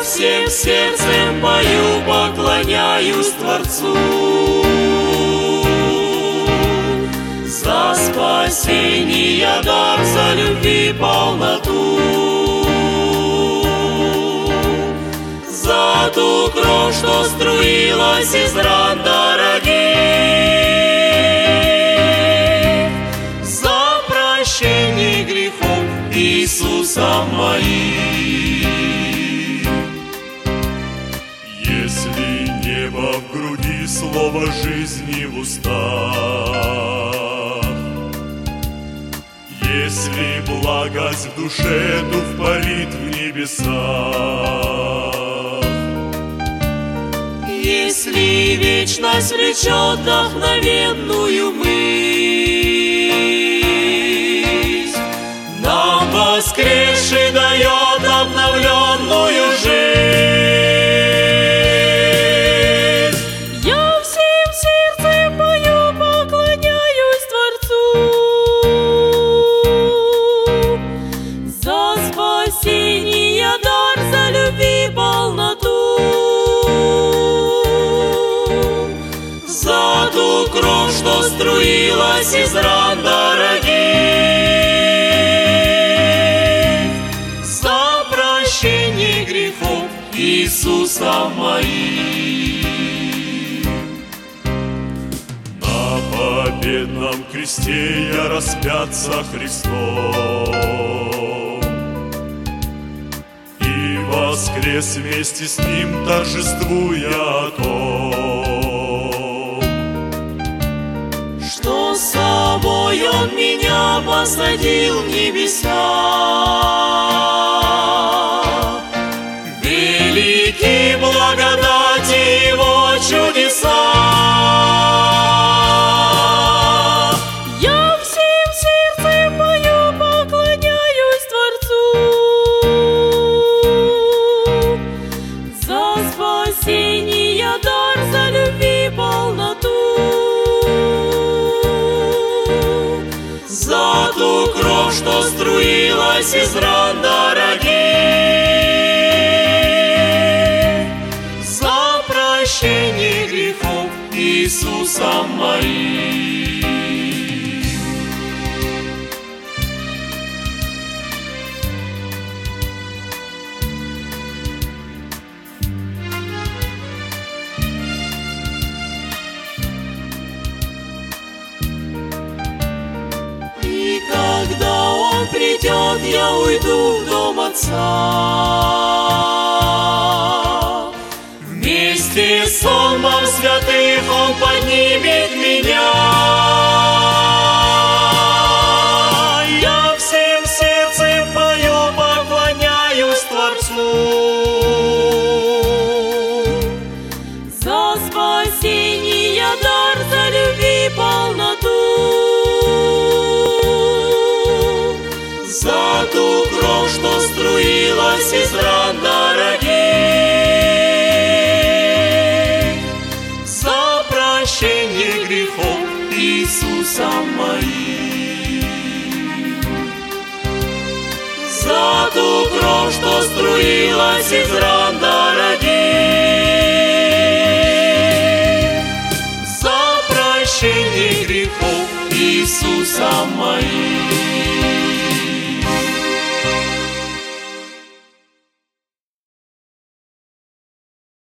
всем сердцем пою, поклоняюсь Творцу за спасение дар, за любви полноту, за ту кровь, что струилась из ран дорогих, за прощение грехов Иисуса моих. Если небо в груди, слово жизни в устах, если благость в душе, дух парит в небесах, если вечность влечет вдохновенную мысль, нам воскресший дает обновленную жизнь. Я всем сердцем пою, поклоняюсь Творцу за спасение дар, за любви полноту, за ту кровь, что струилась из ран дорогих, за прощение грехов Иисуса моих. на победном кресте я распят со Христом и воскрес вместе с Ним, торжествуя о том, Что с собой Он меня посадил в небеса. Велики благодати Его чудеса. Я всем сердцем пою, поклоняюсь Творцу за спасение дар, за любви полноту, за ту кровь, что струилась из ран дорогих, за прощение грехов Иисуса моих. И когда Он придет, я уйду в дом Отца. Вместе с сонмом святых Он поднимет меня. Я всем сердцем пою, поклоняюсь Творцу за спасение дар, за любви полноту, за ту кровь, что струилась из ран дорогих, за прощение грехов Иисуса моих, за ту кровь, что струилась из ран дорогих, за прощение грехов Иисуса моих.